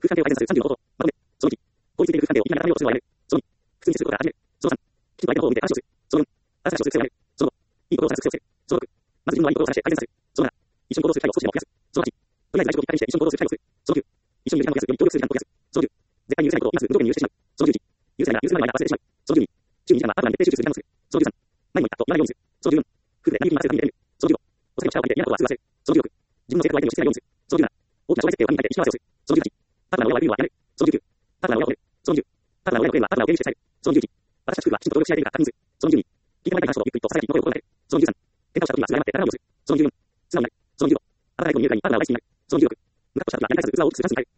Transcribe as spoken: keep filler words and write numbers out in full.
空間性を改善させるさんじゅうの方法。まとめ。そのいち、効率的に空間性を意味ながら用をするのをやめる。そのに、普通にすることから始める。そのさん、きちんと相手の方を見て話をする。そのよん、新しい話をする癖をやめる。そのご、いいことを探す癖をつける。そのろく、まず自分の悪いことを探して改善させる。そのなな、一緒に行動する機会を少しでも増やす。そのはち、とりあえず外食をきっかけにして一緒に行動する機会をする。そのきゅう、一緒にいる時間を増やす。より協力する時間を増やす。そのじゅう、絶対に許せないことを今すぐ無条件に許してしまう。そのじゅういち、許せないなら許せないなら忘れてしまう。そのじゅうに、週ににじかんはアプリに徹底集中する時間をする。そのじゅうさん、何も言ったと言わないようにする。そのじゅうよん、夫婦で何言う気に任せるためにやる。そのじゅうご、お酒の力を借りて嫌なことはすぐ忘れる。そのじゅうろく、自分の性格を相手に押し付けないようにする。そのじゅうなな、大きな将来設定を紙に書いて意思合わせをする。そのじゅうはち、パートナーの親を悪いのはやめる。そのじゅうきゅう、パートナーの親を褒める。そのじゅう、パートナーの親のクレームはパートナーを敬遠して伝える。そのじゅういち、私たち夫婦はきちんと協力し合えているか確認する。そのじゅうに、聞いてもらいたい話をゆっくりとささやきの声を心がける。そのじゅうさん、喧嘩をした時にはすぐ謝って仲直りをする。そのじゅうよん、素直になる。そのじゅうご、あなたが相手を見るからにパートナーを大好きになる。そのじゅうろく、ムカッとした時はやり返すうざを大きくする感じに変える。